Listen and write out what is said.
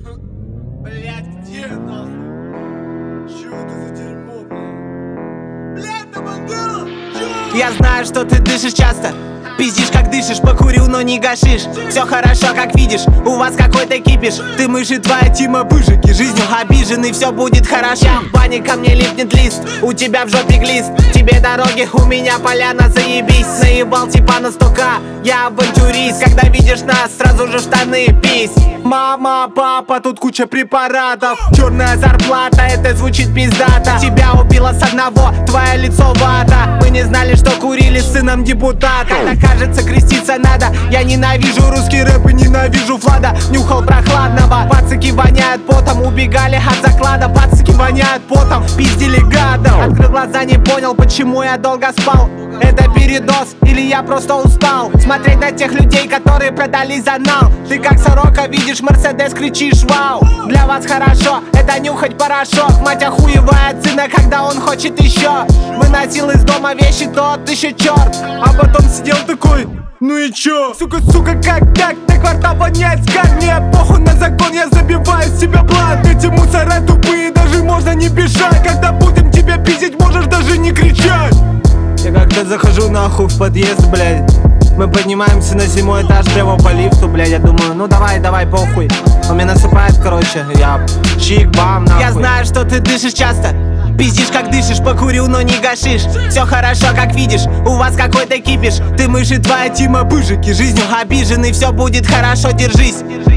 Блять, где нахуй? Чё это за дерьмо, блядь? Блять, да бандера! Чё? Я знаю, что ты дышишь часто, пиздишь как дышишь, покурил, но не гашишь. Все хорошо, как видишь, у вас какой-то кипиш. Ты мышь и твоя Тима Пыжики, жизнью обиженный, все будет хорошо. В бане ко мне липнет лист, у тебя в жопе глист. Тебе дороги, у меня поляна, заебись. Наебал типа на 100к, я авантюрист. Когда видишь нас, сразу же в штаны пись. Мама, папа, тут куча препаратов. Черная зарплата, это звучит пиздато. Тебя убило с одного, твое лицо вата. Мы не знали, что курили с сыном депутата. Когда кажется, креститься надо. Я ненавижу русский рэп и ненавижу Влада. Нюхал прохладного, пацаки воняют потом. Убегали от заклада, пацаки воняют потом. Пиздили гадов. Открыл глаза, не понял, почему я долго спал. Это передоз или я просто устал смотреть на тех людей, которые продались за нал. Ты как сорока, видишь Мерседес, кричишь вау. Для вас хорошо, это нюхать порошок. Мать охуевает сына, когда он хочет еще. Выносил из дома вещи, тот еще черт. А потом сидел такой, ну и чё? Сука, как так? Ты квартал воняет скар. Мне похуй на закон, я забиваю с себя блат. Эти мусора тупые, даже можно не бежать. Когда будем тебя пиздить, можешь даже не кричать. Я как-то захожу нахуй в подъезд, блядь. Мы поднимаемся на 7-й этаж прямо по лифту, блядь. Я думаю, ну давай, похуй. Он меня насыпает, короче, я чик-бам, нахуй. Я знаю, что ты дышишь часто, пиздишь как дышишь, покурил, но не гашишь. Все хорошо, как видишь, у вас какой-то кипиш. Ты мышь и твоя Тима Пыжики, жизнью обиженный, все будет хорошо, держись.